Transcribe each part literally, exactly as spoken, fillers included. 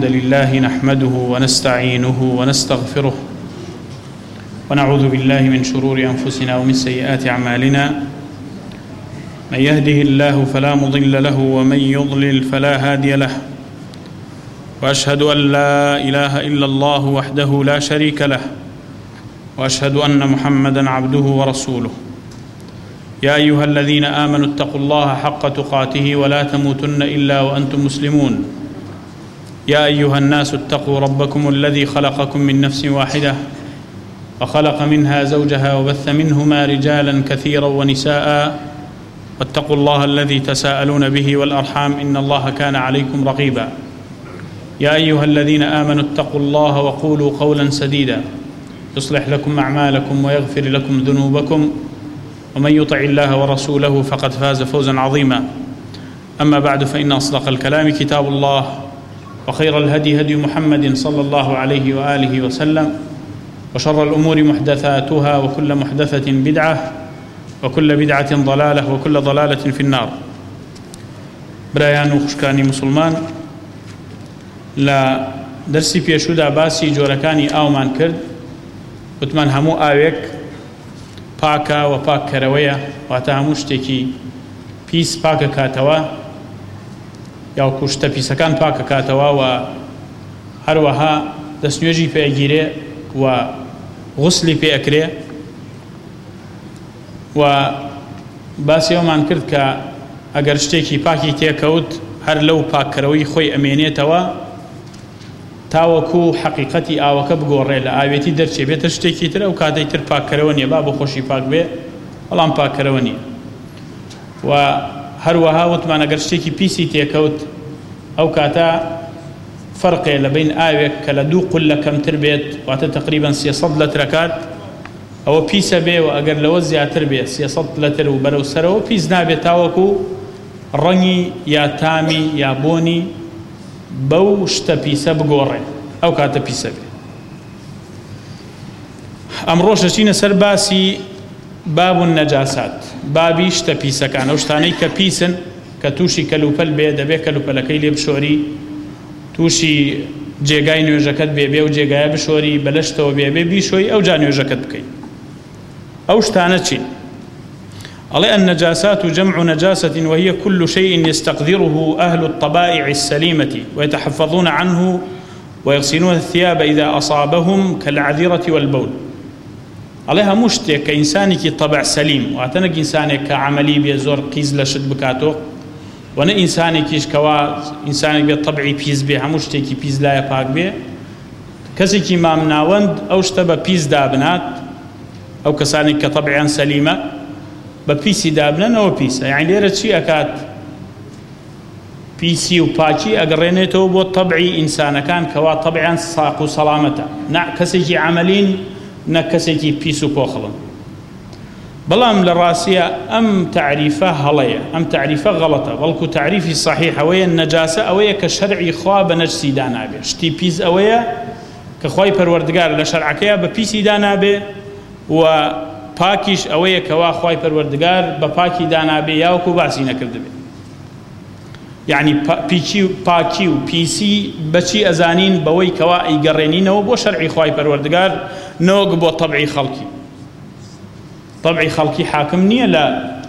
لله نحمده ونستعينه ونستغفره ونعوذ بالله من شرور أنفسنا ومن سيئات أعمالنا. من يهده الله فلا مضل له ومن يضلل فلا هادي له، وأشهد أن لا إله إلا الله وحده لا شريك له، وأشهد أن محمدا عبده ورسوله. يا أيها الذين آمنوا اتقوا الله حق تقاته ولا تموتن إلا وأنتم مسلمون. يا أيها الناس اتقوا ربكم الذي خلقكم من نفس واحدة وخلق منها زوجها وبث منهما رجالا كثيرا ونساء، واتقوا الله الذي تساءلون به والأرحام إن الله كان عليكم رقيبا. يا أيها الذين آمنوا اتقوا الله وقولوا قولا سديدا يصلح لكم أعمالكم ويغفر لكم ذنوبكم، ومن يطع الله ورسوله فقد فاز فوزا عظيما. أما بعد، فإن أصدق الكلام كتاب الله، وخير الهدي هدي محمد صلى الله عليه وآله وسلم، وشر الأمور محدثاتها، وكل محدثة بدعة، وكل بدعة ضلالة، وكل ضلالة في النار. برایان و خوشکانی مسلمان، لا درسی پێشودا باسی جۆرەکانی ئاومان کرد. وتمان هەموو ئاوێک پاکە و پاککەرەوەیە، واتە هەموو شتێکی پیس پاکە کاتەوە، یاوەکو شتە پیسەکان پاکە کاتەوە، و هەروەها دەستنوێژی پێگیرێ و غوسلی پێ ئەکرێ. و باسی ئەومان کرد کە ئەگەر شتێکی پاکی تێکەوت، هەر لەو پاککەرەوەی خۆی ئەمێنێتەوە تاوەکو حەقیقەتی ئاوەکە بگۆڕێ، لە ئاوێتی دەرچێ بێتە شتێکی تر، ئەو کاتەی تر پاککەرەوە نییە، با بۆ خۆشی پاک بێ، بەڵام پاککەرەوە نییە. و هەروەها وتمان ئەگەر شتێکی پیسی تێکەوت، ئەو کاتە فەرقێ لە بین ئاوێک کە لە دوو قولە کەمتر بێت، واتە تقریبەن سێسەد لەترەکات، ئەوە پیسە بێ، و ئەگەر لەوە زیاتر بێ سێسەد لەتر و بەرەو سەرەوە پیس نابێت، تاوەکو ڕەنگی یا تامی یا بۆنی بەو شتە پیسە بگۆڕێ، ئەو کاتە پیسە بێ. ئەمڕۆ دەچینە سەر باسی باب النەجاسات، بابی شتە پیسەکان، ئەو شتانەی کە پیسن، کە تووشی کەلوپەل بێ، دەبێت کەلوپەلەکەی لێ بشۆری، تووشی جێگای نوێژەکەت بێبێ و جێگایە بشۆری، بەلەشتەوە بێبێ بیشۆی، ئەو جا نوێژەکەت بکەیت. ئەو شتانە چین؟ ئەڵێ النجاسات جمع نجاسة، وهي كل شيء يستقدره أهل الطبائع السليمة ويتحفظون عنه ويغسلون الثياب إذا أصابهم كالعذرة والبول. عليها مشتێک کە ئینسانێکی طبع سەلیم، واتەنەک ئینسانێک کە عملی بێ زۆر قیز لە شت بکاتۆ، وەنە ئینسانێکیش کەوا ئینسانێک بێت طبعی پیس بێ، هەموو شتێکی پیس لایە پاک بێ. کەسێکی مامناوەند ئەو شتە بە پیس دابنات، ئەو کەسانێک کە طبعیان سەلیمە بە پیسی دابنەوە پیسە. یعنی لێرە چی ئەکات؟ پیسی و پاکی ئەگەڕێنێتەوە بۆ طبعی ئینسانەکان کەوا طبعیان ساق و سەڵامەتە، نە کەسێکی عملین، نە کەسێکی پیس و پۆخڵن. بەڵام لە ڕاستیە ئەم تعریفە هەڵەیە، ئەم تعریفە غەڵەتە، بەڵکو تعریفی صحیح ئەوەیە نەجاسە ئەوەیە کە شەرعی خوا بە نەجسی دانابێ. شتی پیس ئەوەیە کە خوای پەروەردگار لە شەرعەکەیە بە پیسی دانابێ، و پاکیش ئەوەیە کەوا خوای پەروەردگار بە پاکی دانابێ، یاوەکو باسی نەکردبێ. یعنی پاکی و پیسی بەچی ئەزانین؟ بەوەی کەوا ئەیگەڕێنینەوە بۆ شەرعی خوای پەروەردگار، نەوەک بۆ طبعی خەڵکی. طبعی خەڵکی حاکم نییە لە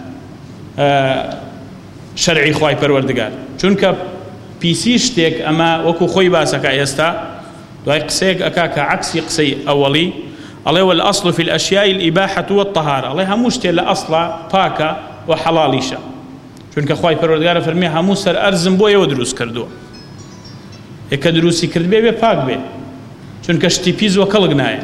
شەرعی خوای پەروەردگار، چونکە پیسی شتێک ئەمە وەکو خۆی باسەکە ئێستا دوای قسەیەک ئەکا کە عەکسی قسەی ئەوەڵی، ئەڵێ والأصل في الأشياء الإباحة والطهارة. ئەڵێ هەموو شتێ لە ئەسڵە پاکە و حەڵاڵیشە، چونکە خوای پەروەردگارە فەرمێ هەموو سەر ئەرزم بۆ ئێوە دروست کردووە، کە دروستی کرد بێ بێ پاک بێ، چونکە شتی پیس وە کەڵک نایە.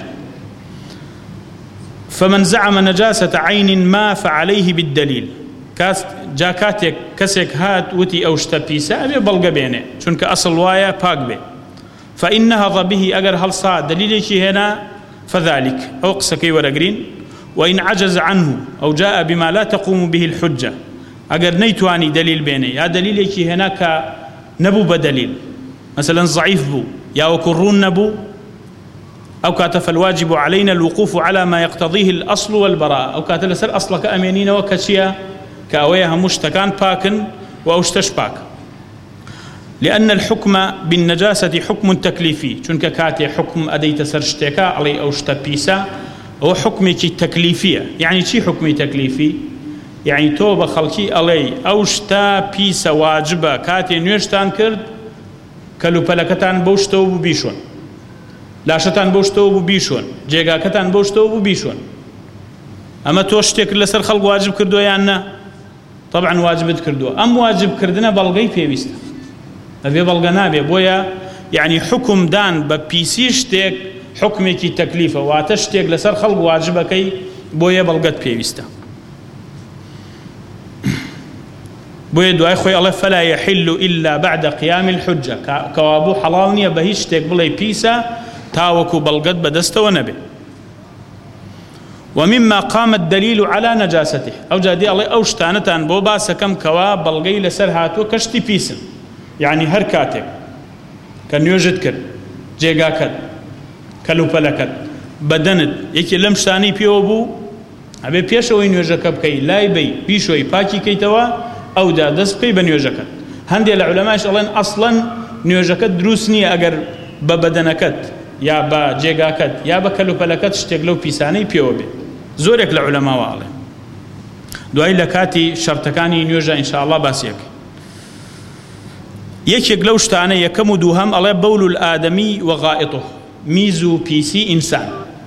فمن زعم نجاسة عين ما فعليه بالدليل. جا کاتێک کەسێک هات وتی ئەو شتە پیسە، ئەبێ بەڵگە بێنێ، چونکە ئەسڵ وایە پاک بێ. فإن نهض به، ئەگەر هەڵسا دلیلێکی هێنا، فذلك أو قسكي ورقرين. وإن عجز عنه أو جاء بما لا تقوم به الحجة، أقر نيتواني دليل بيني، يا دليل يكي هناك نبو بدليل، مثلا ضعيف بو يا وكرون نبو، أو كاتف الواجب علينا الوقوف على ما يقتضيه الأصل والبراء، أو كاتل سر أصلك أمينين وكشيا كأويها مشتكان باكن وأوشتش باك. لأن الحكم بالنجاسة حكم تكليفي، چونك كاتي حكم أديت سرشتكا علي أو شتبيسا هو حكم تكليفية. يعني چي حكم تكليفي؟ يعني توبة خلقي علي أو شتا بيسا واجبة كاتي نوشتان كرد كلو پلكتان بوشتو ببيشون، لاشتان بوشتو ببيشون، جيغاكتان بوشتو ببيشون. أما توشتك لسر خلق واجب كردو يعني طبعا واجبت كردو. أم واجب كردنا بلغي بيويستا أبي بلغ نابي بويا يعني حكم دان ببيسي شتك حكمك تكليفة واتشتك لسر خلق واجبكي بويا بلغت بيويستا. بويا دعاء خوي الله فلا يحل إلا بعد قيام الحجة، كوابو حلالني بهيشتك بلي بيسا تاوكو بلغت بدست ونبي. ومما قام الدليل على نجاسته أو جادي الله أوشتانتان بوبا سكم كوا بلغي لسر هاتو كشتي بيسن، يعني هر كاتك كان يوجد كر جيغا كر كلوبلا كر بدنت يكي لمشتاني بيوبو أبي بيشوي نيوجك بكي لاي بي بيشوي باكي كيتوا أو دا دس بكي بنيوجكت. هندي العلماء الله أصلا نيوجكت دروسني أجر ببدنكت يا با جيغاكت يا با كلوبلكت شتغلو بيساني بيوبي زورك العلماء والله. دوای لكاتي شرطكاني نيوجا إن شاء الله باسيك. يكيك لو شتانا يكم دوهم الله بول الآدمي وغائطه ميزو بيسي إنسان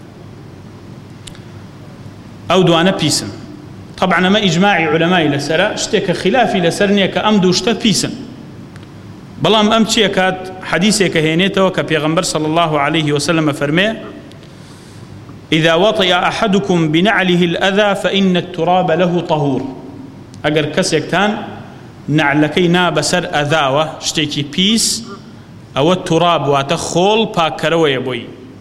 أو دوانا بيسن. طبعا ما إجماعي علماء لسرا اشتك خلافي لسرنيا كأمدو اشتا بيسن. بلام أمشي كات حديثي كهينيته وكبيغمبر صلى الله عليه وسلم فرمي إذا وطئ أحدكم بنعله الأذى فإن التراب له طهور. أجر كسيكتان نعلكي نابسر أذاوة شتيكي بيس أو التراب واتخول باكروا يبوي.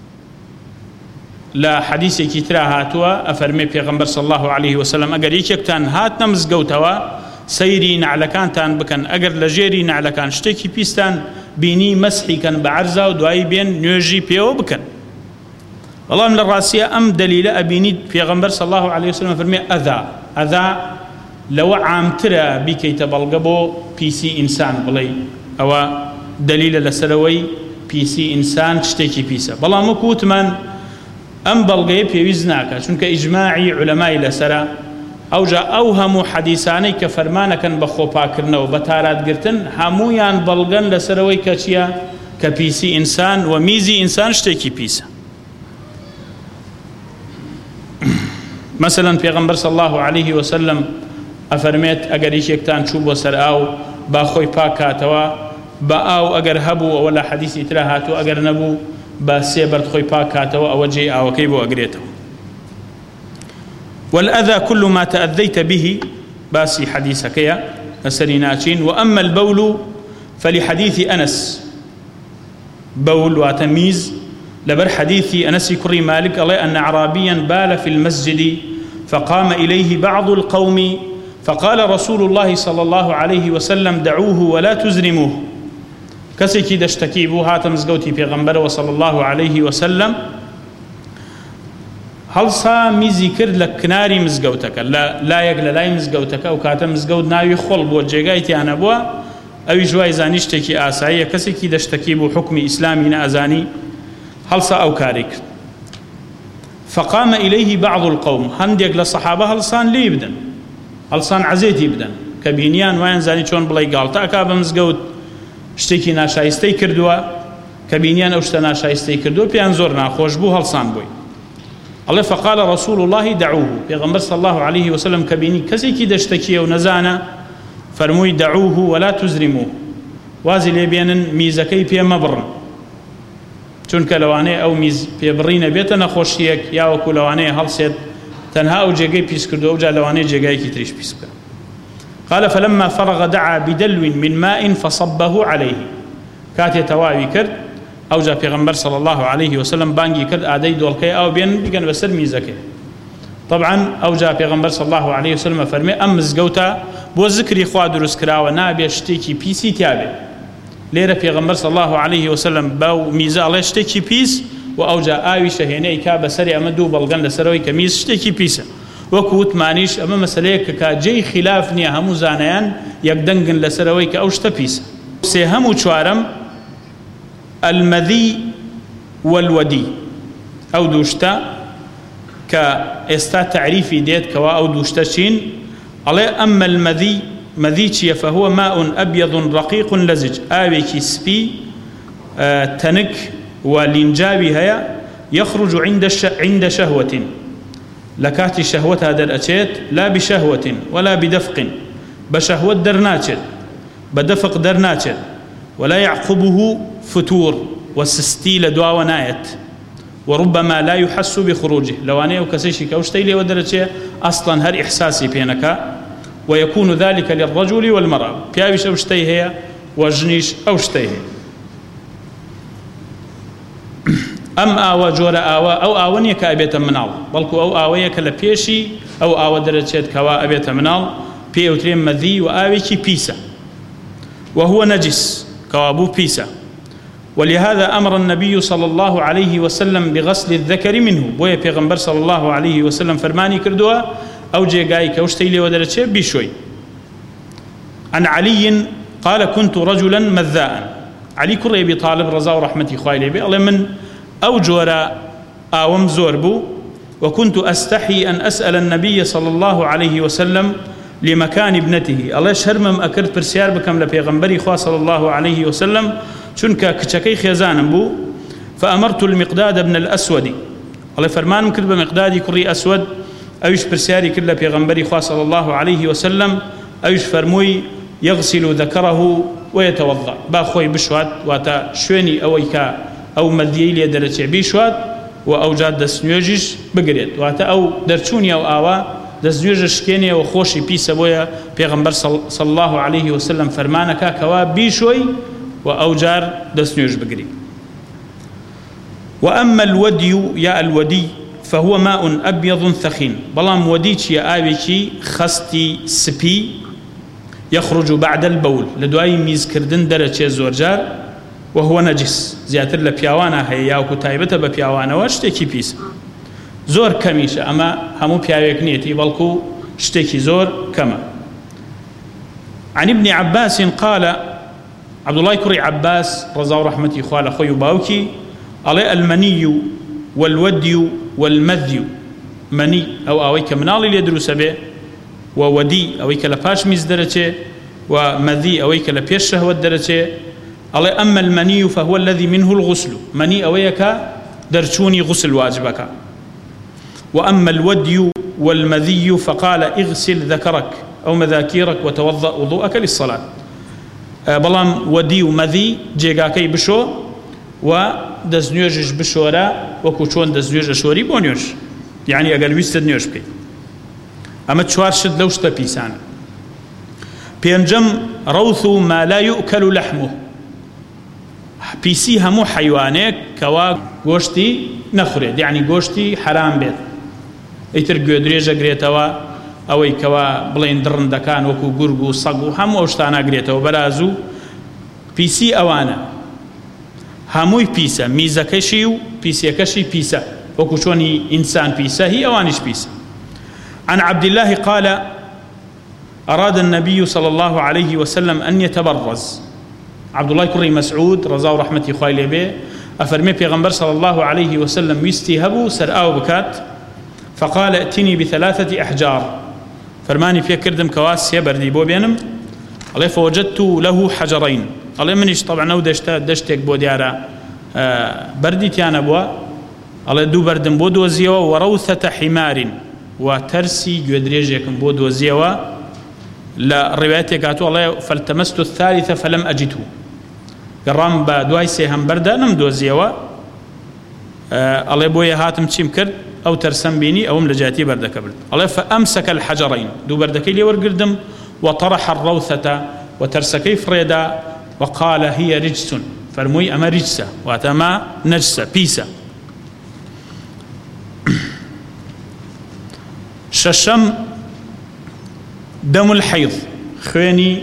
لا حديثي كترا هاتوا أفرمي بيغمبر صلى الله عليه وسلم أجر يكتان هات نمزقوتوا سيري نعلكان تان بكن أجر لجيري نعلكان شتيكي بيستان بيني مسحي كان بعرزة ودواي بين نيوجي بيو بكن. والله من الراسية أم دليل أبيني بيغمبر صلى الله عليه وسلم فرمي أذى أذى لو عام ترى بكي تبلغبو بيسي إنسان بلي أو دليل لسلوي بيسي إنسان شتيكي بيسا بلا مكوت من أم بلغي بيوزناك چونك إجماعي علماء لسرا أو جاء أوهم حديثاني كفرمانا كان بخو باكرنا وبتارات قرتن همويان بلغن لسروي كاتيا كبيسي إنسان وميزي إنسان شتيكي بيسا. مثلا پیغمبر صلى الله عليه وسلم أفرميت أجر يشيكتان شوب وسر أو باخوي باكاتوا باو أجر هبو ولا حديث إتراهاتو أجر نبو باسيبرت خوي باكاتوا أو جي أو كيبو أجريتو. والأذى كل ما تأذيت به باسي حديثك يا نسريناتين. وأما البول فلحديث أنس بول وتمييز لبر حديث أنس كري مالك الله أن أعرابيا بال في المسجد فقام إليه بعض القوم فقال رسول الله صلى الله عليه وسلم دعوه ولا تزرموه. كسيكي دشتكيبو هاتم زقوتي بيغمبر وصلى الله عليه وسلم هەڵسا میزی کرد لە کناری مزگەوتەکە لە لایەک لە لای مزگەوتەکە و کاتە مزگەوت ناوی خۆڵ بۆ جێگای تیانە بووە ئەوی ژوای زانی شتێکی ئاساییە کەسێکی دەشتەکی بوو حکمی ئیسلامی نەئەزانی هەڵسا ئەو کاری کرد. فقام إليه بعض القوم هەندێک لە سەحابە هەڵسان لێ بدەن هەڵسان عەزێتی بدەن کە بینیان وایان زانی چۆن بڵێ گاڵتە ئەکا بە مزگەوت شتێکی ناشایستەی کردووە کە بینیان ئەو شتە ناشایستەی کردووە پێیان زۆر ناخۆش بوو هەڵسان بووی. الله فقال رسول الله دعوه پیغمبر صلى الله عليه وسلم كبيني كسيكي دشتكي ونزانا فرموي دعوه ولا تزرموه وازي لبينن ميزكي بي مبرن چونك لواني او ميز بي برين بيتنا خوشيك يا وكو لواني هلسيت تنها او جيغي بيس كردو او جا لواني جيغي كي تريش بيس كردو. قال فلما فرغ دعا بدلو من ماء فصبه عليه كاتي تواوي كرد أو جاء پیغمبر صلى الله عليه وسلم بانجي كرد آدي دولكي أو بين بيقن بسر ميزكي. طبعا أو جاء پیغمبر صلى الله عليه وسلم فرمي أم مزقوتا بو ذكري خوا دروس كراوة نابي شتيكي بيسي تيابي ليرة پیغمبر صلى الله عليه وسلم باو ميزا الله شتيكي بيس و أو جاء آوي شهيني كابا سري أمدو بلغن لسروي كميز شتيكي بيسا وكوت مانيش أما مسألة كا جي خلاف نيا همو زانيان يقدنغن لسروي كأو شتا بيسا سێهەم و چوارەم المەذی والودی، ئەو دووشتە کە ئێستا تعریفی دێت کەوا ئەو دووشتە چین. ئەڵێ ئەمە المەذی، مەذی چییە؟ فهو ماء أبيض رقيق لزج، ئاوێکی سپی تەنک و لینجاوی هەیە، يخرج عند عند شهوة، لكاتي شهوتها در أشيت لا بشهوة ولا بدفق، بشهوة در ناتشت بدفق در ناتشت، ولا يعقبه فتور والسستيل دوا ونايت، وربما لا يحس بخروجه، لو أنا وكسيشي كوشتي لي ودرتشي أصلا هر إحساسي بينك، ويكون ذلك للرجل والمرأة، بيابش أوشتي هي وجنيش أوشتي هي. ئەم ئاوە جۆرە ئاوە ئەو ئاوە نییە کە ئەبێتە مناڵ، بەڵکو ئەو ئاوەیە کە لە پێشی ئەو ئاوە دەرەچێت کەوا ئەبێتە مناڵ، پێوترێ مەذی و ئاوێکی پیسە، وهو نجس کەوا بوو پیسە. ولهذا أمر النبي صلى الله عليه وسلم بغسل الذكر منه، بۆیە پێغەمبەر صلى الله عليه وسلم فەرمانی کردووە ئەو جێگایی کە شتەی لێوە دەرەچێت بیشۆی. عن علي قال كنت رجلا مذاء، علي کوڕی ئەبی طالب ڕەزا و ڕەحمەتی خوای لێ بێ ئەڵێ من أو جورا آوم زوربو، وكنت أستحي أن أسأل النبي صلى الله عليه وسلم لمكان ابنته، الله شرمم أكرد برسيار بكم لبيغمبري خواه صلى الله عليه وسلم چونك كچكي خيزان بو، فأمرت المقداد بن الأسود، الله فرمان مكرد بمقدادي كري أسود أيش برسياري كل لبيغمبري خواه صلى الله عليه وسلم أيش فرموي يغسل ذكره ويتوضأ، باخوي بشوات واتا شويني أويكا ئەو مەذیەی لێ دەرەچێ بیشوات و ئەو جات دەستنوێژیش بگرێت، واتە ئەو دەرچوونی ئەو ئاوا دەستنوێژە شکێنێ و خۆشی پیسە، بۆیە پێغەمبەر صلی الله عليه وسلم فەرمانەکە کەوا بیشۆی و ئەو جار دەستنوێژ بگری. وأما الودي يا الودي فهو ماء أبيض ثخين، بەڵام ودی چیە؟ ئاوێکی خستی سپی، يخرج بعد البول، لە دوای میزکردن دەرەچێ زۆرجار، وهو نجس، زیاتر لە پیاوانە هەیە یاوکو تایبەتە بە پیاوانەوە شتێکی پیسە، زۆر کەمیشە، ئەمە هەموو پیاوێک نیەتی بەڵکو شتێکی زۆر کەمە. عن ابن عباس قال، عبد الله كري عباس رضا ورحمتي خوال أخوي باوكي، على المني والودي والمذي، مني أو أويك منالي ليدرس به، وودي أويك لباش مزدرته، ومذي أويك لبيش شهوة درته. على أما المني فهو الذي منه الغسل، مني أويك درشوني غسل واجبك. وأما الودي والمذي فقال اغسل ذكرك أو مذاكيرك وتوضأ وضوءك للصلاة. بلام ودي ومذي جيغاكي بشو ودزنيوجش بشورا وكوشون دزنيوج شوري بونيوش، يعني أقل ويستد نيوش بكي. أما تشوار شد لوش تبيسان. بينجم روث ما لا يؤكل لحمه، بيسي همو حيوانك كوا گوشتي نخرد، يعني گوشتي حرام بيت. ايتر گودريجا گريتوا اوي كوا بلين درندكان وكو گرگو صقو همو اوشتانا گريتوا برازو بيسي اوانا هموي بيسا ميزكشيو بيسيكشي بيسا وكو شوني انسان بيسا هي اوانش بيسا. عن عبد الله قال أراد النبي صلى الله عليه وسلم أن يتبرز، عبد الله كري مسعود رضا ورحمتي خوالي به أفرمي بيغمبر صلى الله عليه وسلم يستيهبوا سرآو بكات، فقال ائتني بثلاثة أحجار، فرماني في كردم كواس يبردي بو بينم، الله فوجدت له حجرين، الله منيش طبعا ودشتا دشتك بو ديارا آه بردي تيانا بوا، الله دو بردم بو دوزيوا وروثة حمار وترسي جودريجيكم بو دوزيوا. لا روايتي قالوا الله فالتمست الثالثة فلم أجده، قرام بدواي سيهم بردا نم دوزيوا آه الله بويا هاتم تشيم كرد أو ترسم بيني أو ملجاتي بردا كبرد. الله فأمسك الحجرين دو بردكي لي ورقردم وطرح الروثة وترسكي فريدا وقال هي رجس، فرموي أما رجسة واتما نجسة بيسة. ششم دم الحيض، خويني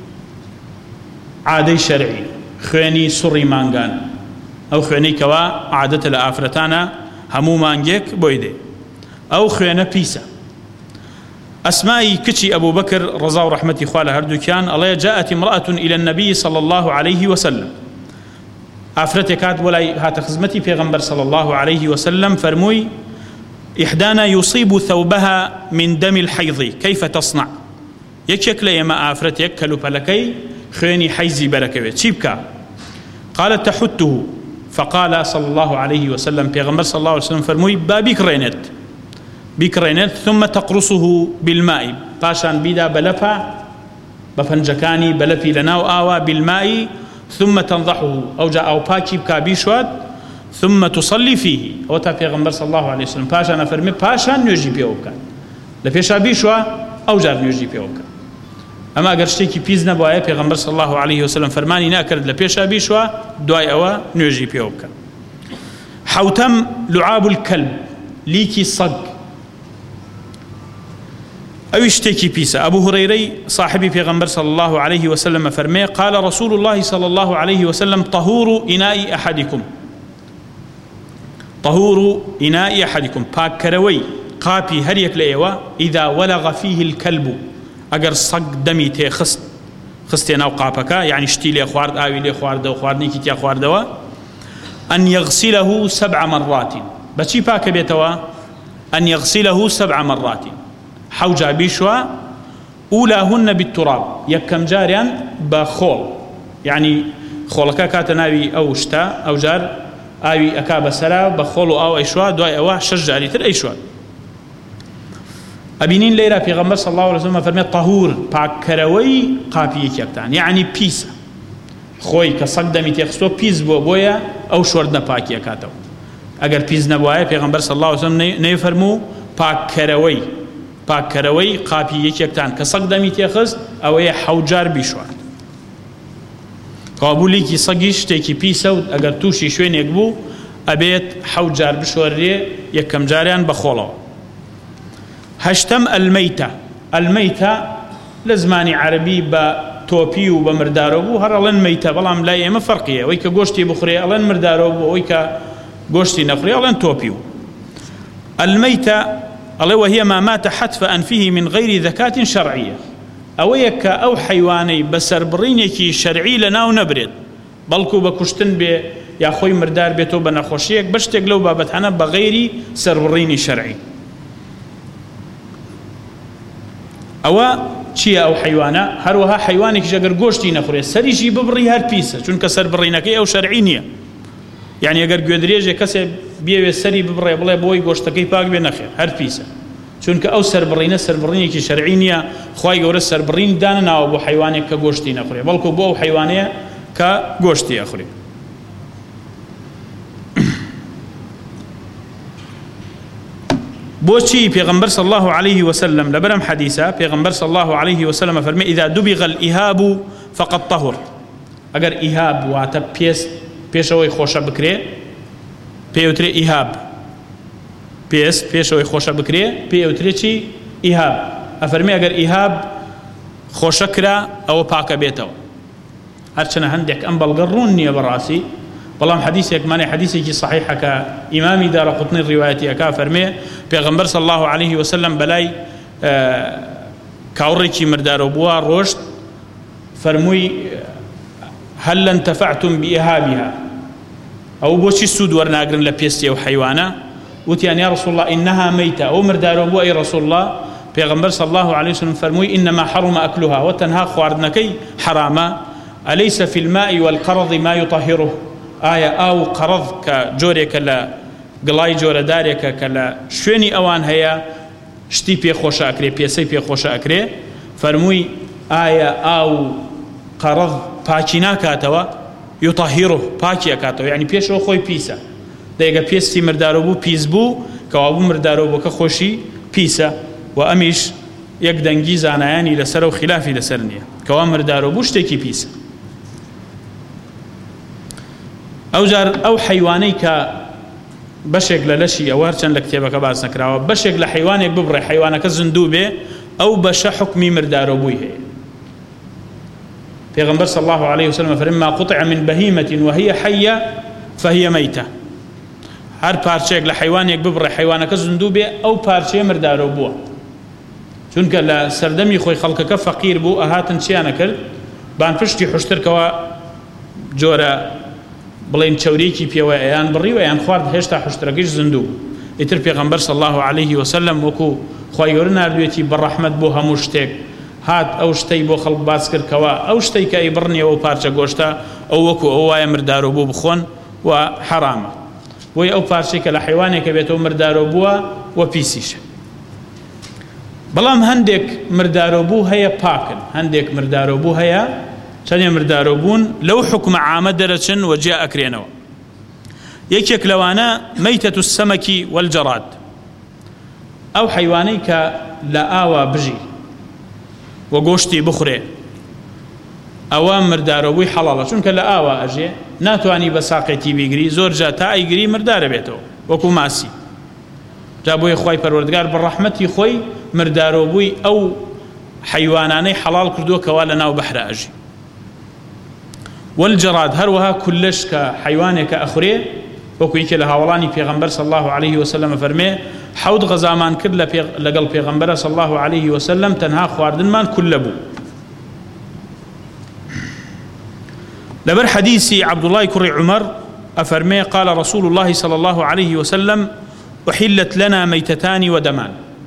عادي شرعي، خويني سري مانغان أو خويني كوا عادة الآفرتانا همو مانجيك بويدي أو خوينة بيسا. أسماء كتشي أبو بكر رضا ورحمة خوالة هردوكيان الله جاءت امرأة إلى النبي صلى الله عليه وسلم أفرتك هات ولا هات خزمتي في غنبر صلى الله عليه وسلم فرموي إحدانا يصيب ثوبها من دم الحيض كيف تصنع يكيك ليما أفرتك كلو فلكي خيني حيزي بركوي تشيبكا قالت تحته فقال صلى الله عليه وسلم في غنبر صلى الله عليه وسلم فرموي بابيك رينت بكرينت ثم تقرصه بالماء باشان بيدا بلفا بفنجكاني بلفي لناو آوا بالماء ثم تنضحه أو جاء أو باكي بكابيشوات ثم تصلي فيه أو تافي غنبر صلى الله عليه وسلم باشان فرمي باشان نيجي بيوكا لفيشا بيشوا أو جار نيجي بيوكا أما أقر شتيكي بيز نبوايا في غنبر صلى الله عليه وسلم فرماني ناكرد لفيشا بيشوا دواي أوا نيجي بيوكا حوتم لعاب الكلب ليكي صق أو يشتكي بيسا أبو هريري صاحبي في غنبر صلى الله عليه وسلم فرمي قال رسول الله صلى الله عليه وسلم طهور إناء أحدكم طهور إناء أحدكم باكروي قابي هريك لأيوة إذا ولغ فيه الكلب أجر صق دمي تي خست خستين أو قابك يعني شتي لي خوارد آوي لي خوارد أو خواردني كتيا خواردوا أن يغسله سبع مرات بشي باك بيتوا أن يغسله سبع مرات حوجا بيشوا أولاهن بالتراب يكم جاريان بخول يعني خولكا كاتناوي أو شتا أو جار آوي أكاب سرا بخولو أو أيشوا دواي أواه شجاري تر أيشوا أبينين ليرا في غنبر صلى الله عليه وسلم فرمي طهور باكروي قابي كبتان يعني بيسا خوي كصدمي تيخستو بيز بو بويا أو شوردنا باكي كاتو أجر بيز نبوايا في غنبر صلى الله عليه وسلم نيفرمو باكروي پاککەرەوەی قاپی یەکێکتان کە سەگ دەمی تێخست ئەوەیە حەوجار بیشوات کابوولێکی سەگی شتێکی پیسە و ئەگەر تووشی شوێنێک بوو ئەبێت حەوجار بشۆرێ یەکەم جاریان بەخۆڵەوە هەشتەم ئەلمەیتە ئەلمەیتە لە زمانی عەرەبی بە تۆپی و بە مردارۆ بوو هەر ئەڵێن مەیتە بەڵام لای ئێمە فەرقیە ئەوەی کە گۆشتی بخورێ ئەڵێن مردارۆ بوو ئەوەی کە گۆشتی نەخورێ ئەڵێن تۆپی و ئەلمەیتە الله وهي ما مات حتف أنفه من غير ذكاة شرعية أويك أو حيواني بسر برينيكي شرعي لنا ونبرد بلكو بكشتن بي يا خوي مردار بيتو بنخوشيك بشتك لو بابتحنا بغير سربريني شرعي أو چیە ئەو حیوانە هەروەها حیوانێکی ئەگەر گۆشتی نەخورێت سەریشی ببڕی هەر پیسە چونکە سەربڕینەکەی ئەو شەرعی نییە یعنی ئەگەر گوێدرێژێک کەسێ بێوێ سەری ببڕێ بڵێ بۆی گۆشتەکەی پاک بێ نەخێر هەر پیسە چونکە ئەو سەربڕینە سەربڕینێکی شەرعی نییە خوای گەورە سەربڕین دانەناوە بۆ حیوانێک کە گۆشتی نەخورێ بەڵکو بۆ ئەو حیوانەیە کە گۆشتی ئەخورێ بوشي پیغمبر صلى الله عليه وسلم لبرم حديثا پیغمبر صلى الله عليه وسلم فرمي إذا دبغ الإهاب فقد طهر اگر إهاب واتا بيس بيشوي خوشا بكري بيوتري إهاب بيس بيشوي خوشا بكري بيوتري چي إهاب أفرمي اگر إهاب خوشا كرا أو باكا بيتو هرچنا هندك أم بلغرون نيا براسي والله حديثك ماني حديثك صحيح كإمامي دار قطني الرواية أكا فرمي پیغمبر صلى الله عليه وسلم بلاي كاوريكي مردارو بوا روشت فرموي هل انتفعتم بإهابها أو بوشي السود ورناقرن لبيستي أو حيوانا وتيان يا رسول الله إنها ميتة أو مردارو بوا أي رسول الله پیغمبر صلى الله عليه وسلم فرموي إنما حرم أكلها وتنها خواردنكي حراما أليس في الماء والقرض ما يطهره آية أو قرض كجوريك لا قلاي جورة داريك كلا شويني أوان هيا شتي بي خوشا أكري بيسي بي خوشا أكري فرموي آية أو قرض باكينا كاتوا يطهره باكيا كاتوا يعني بيشو خوي بيسا دايقا بيستي مردارو بو بيز بو كوابو مردارو بو كخوشي بيسا وأميش يقدنجي زانياني لسر وخلافي لسرنيا كواب مردارو بو شتيكي بيسا أو جار أو حيواني كا بشك للشي أو هرچن لكتابك باز نكراوه بشك لحيوانك ببري حيوانك الزندوبة أو بش حكمي مردارو بويه پیغمبر صلى الله عليه وسلم فلما قطع من بهيمة وهي حية فهي ميتة هر پارچيك لحيوانك ببري حيوانك الزندوبة أو پارچي مردارو بوه چونکە لە سەردەمی خۆی خەڵکەکە فەقیر بوو ئەهاتن چیانە کرد بان پشتی حوشترکەوە جۆرە بڵێن چەورێکی پێوە ئەیان بڕیوە یان خوارد هێشتا حوشترەکەیش زیندوو ئیتر پێغەمبەر صلی الله عليه وسلم وەکو خوای گەورە نردوێتی بەڕەحمەت بۆ هەموو شتێک هات ئەو شتەی بۆ خەڵک باس کردکەوە ئەو شتەی کە ئەیبڕنیەوە پارچە گۆشتە ئەو وەکو ئەو وایە مردارۆ بوو بخۆن و حرامە بۆی ئەو پارچەی کە لە حیوانێکە بێتەوە مردارۆ بووە و پیسیشە بەڵام هەندێک مردارۆ بوو هەیە پاکن هەندێک مردارۆ بوو هەیە چەندێ مردارۆ بوون لەو حکمە عامە دەرەچن و جیا ئەکرێنەوە یەکێک لەوانە مەیتەت السەمەکی والجەڕاد ئەو حیوانەی کە لە ئاوا بژی و گۆشتی بخورێ ئەوە مردارۆبووی حەڵاڵە چونکە لە ئاوا ئەژێ ناتوانی بە ساقێتی بیگری زۆر جا تا ئەیگری مردارە بێتەوە وەکو ماسی جا بۆیە خوای پەروەردگار بە ڕەحمەتی خۆی مردارۆبووی ئەو حیوانانەی حەڵاڵ کردووە کەوا لە ناو بەحرە ئەژی والجەڕاد هەروەها کولەش کە حیوانێکە ئەخورێ وەکو یەکێ لە هاوڵانی پێغەمبەر صلی الله عليه وسلم فەرمێ حەوت غەزامان کرد لەگەڵ پێغەمبەرە صلی الله عليه وسلم تەنها خواردنمان کولە بوو لبر حديث عبد الله كري عمر أفرمي قال رسول الله صلى الله عليه وسلم أحلت لنا ميتتان ودمان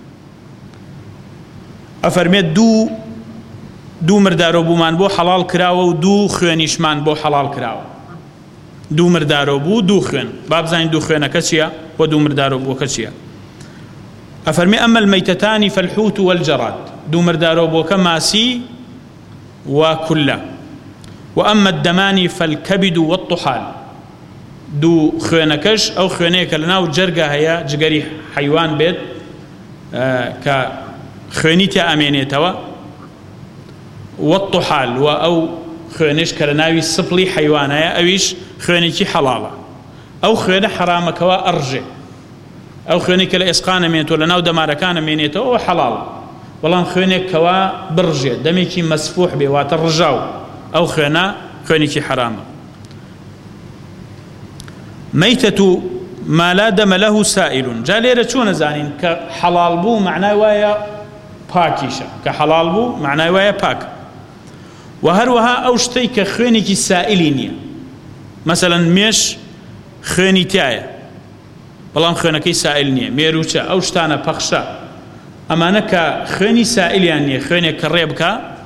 أفرمي دو دو مردارو بومان بو حلال كراوة ودو خوانيشمان بو حلال كراوة دو مردارو بو دو خوان باب زين دو خوان كشيا ودو مردارو بو كشيا أفرمي أما الميتتان فالحوت والجراد دو مردارو بو كماسي وكلا وأما الدمان فالكبد والطحال دو خوانكش أو خوانيك لناو جرقة هيا جقري حيوان بيت آه كخوانيتي أمينيتوا والطحال وأو خوانيش كرناوي سبلي حيوان هيا أويش خوانيكي حلالة أو خواني حرامك وأرجع أو خوانيك لإسقان أمينيتوا لناو دماركان أمينيتوا أو حلال والله خوانيك كوا برجع دميكي مسفوح بي واترجاو أو خونا خوانيكي حرامة ميتة ما لا دم له سائل جاليرة شون زانين كحلال بو معناه ويا باكيشة كحلال بو معناه ويا باك وهروها أوشتي كخوانيكي سائلينية مثلا مش خواني تايا بلان خوانكي سائلينية ميروشا أوشتانا بخشا أما نكا خواني سائلينية خواني كريبكا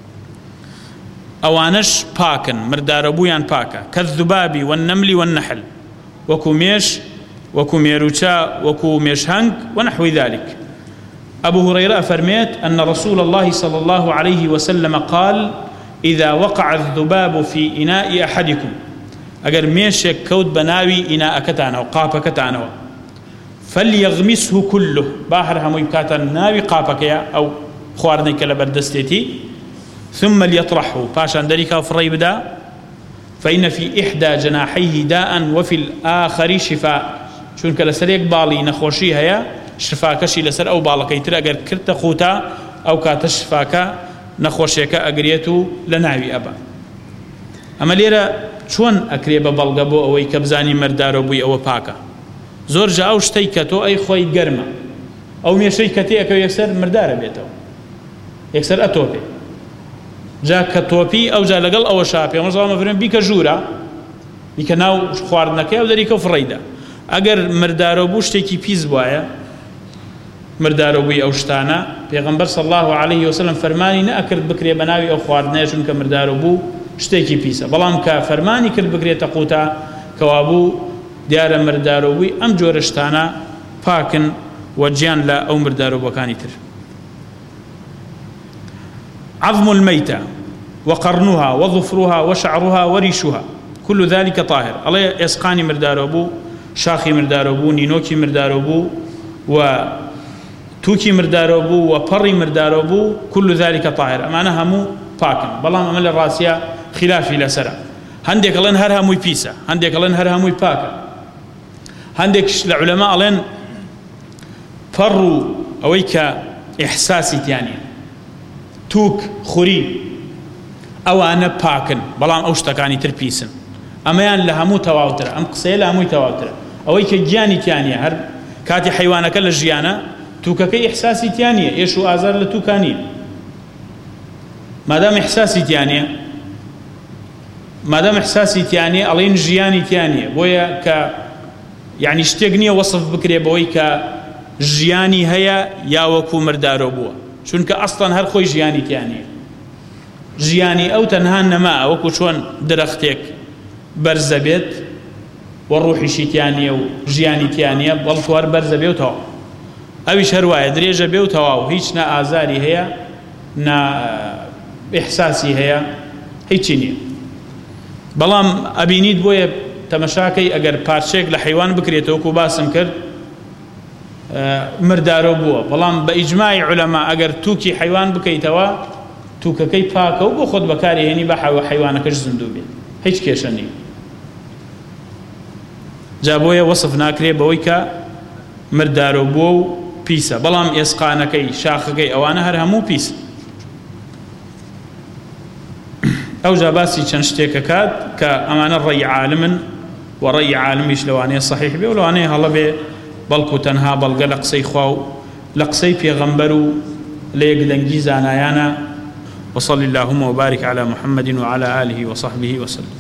أوانش باكن مرداربويان باكا كالذباب والنمل والنحل وكو ميش وكو ميروشا وكو ميشهنك ونحو ذلك أبو هريرة فرميت أن رسول الله صلى الله عليه وسلم قال إذا وقع الذباب في إناء أحدكم أجر ميشك كود بناوي إناء كتانا وقاب كتانا فليغمسه كله باهر همو يبكاتا ناوي قابك أو خواردنك لبردستيتي ثم ليطرحه باشان ذلك فري بدا فإن في إحدى جناحيه داء وفي الآخر شفاء شون كلا سريك بالي نخوشي هيا شفاء كشي لسر أو بالك يترى أجر كرت خوتا أو كاتشفاك نخوشيك أجريتو لناوي أبا أما ليرة شون أكريب بالغبو أو يكبزاني مردارو بي أو باكا زور جاء شتيكتو أي خوي جرمة أو ميشيكتي أكو يكسر مردار بيتو يكسر أتوبي جا كتوبي أو جا لقل أو شابي ومن صلى الله عليه وسلم بيك جورا بيك ناو خواردنك أو ذلك فريدا أجر مردارو بوشتكي بيز بوايا مردارو بي أو شتانا بيغمبر صلى الله عليه وسلم فرماني نأكرد بكري بناوي أو خواردنا چونك مردارو بو شتكي بيسا بلام كفرماني كرد بكري تقوتا كوابو ديار مردارو بي أم جورشتانا باكن وجيان لا أو مردارو بكاني تر عظم الميتة وقرنها وظفرها وشعرها وريشها كل ذلك طاهر الله يسقاني مرداربو شاخي مرداربو نينوكي مرداربو وتوكي مرداربو وبري مرداربو كل ذلك طاهر أمانها مو باكن بلام أمل الراسية خلافي لسرع هندك الله نهرها مو بيسا هندك الله نهرها مو باكا هندك العلماء الله فروا أويك إحساسي تاني توك خوري أو أنا باكن بلام أوشتكاني تربيسن أما يان لها مو تواتر أم قصي لها مو تواتر أو يك جاني تانية هر كاتي حيوانك للجيانة تووکەکەی ئیحساسی تیانە ئێش و ئازار لە تووکانیە مادام ئیحساسی تیانە مادام ئیحساسی تیانێ ئەڵێن ژیانی تیانە بۆیە کە یعنی شتێک نییە وەصف بکرێ بەوەی کە ژیانی هەیە یا وەکو مردارۆ بووە چونکە ئەسڵەن هەر خۆی ژیانی تیانە ژیانی ئەو تەنها نەما وەکو چۆن درەختێک بەرزە بێت و ڕوحیشی تیانە و ژیانی تیانە بەڵکو هەر بەرزە بێ و تەواو ئەویش هەروایە درێژە بێ و تەواو هیچ نە ئازاری هەیە نە ئیحساسی هەیە هیچی نییە بەڵام ئەبینیت بۆیە تەمەشاکەی ئەگەر پارچێک لە حیوان بکرێتەوە و باسم کرد مردارۆ بووە بەڵام بە ئیجماعی عولەما ئەگەر تووکی حیوان بکەیتەوە تووکەکەی پاکە و بۆ خۆت بەکارهێنی بە حیوانەکەش زیندوو بێت هیچ کێشە نییە جا بۆیە وەصف ناکرێ بەوەی کە مردارۆ بووە و پیسە بەڵام ئێسقانەکەی شاخەکەی ئەوانە هەر هەموو پیسە ئەو جا باسی چەند شتێکە کات کە ئەمانە ڕێی عالمن و ڕێی عالمیش لەوانەیە صحیح بێ و لەوانەیە هەڵە بێ بەڵکو تەنها بەڵگە لە قسەی خوا و لە قسەی پێغەمبەر و لە یەکدەنگی زانایانە وصلى اللهم وبارك على محمد وعلى آله وصحبه وسلم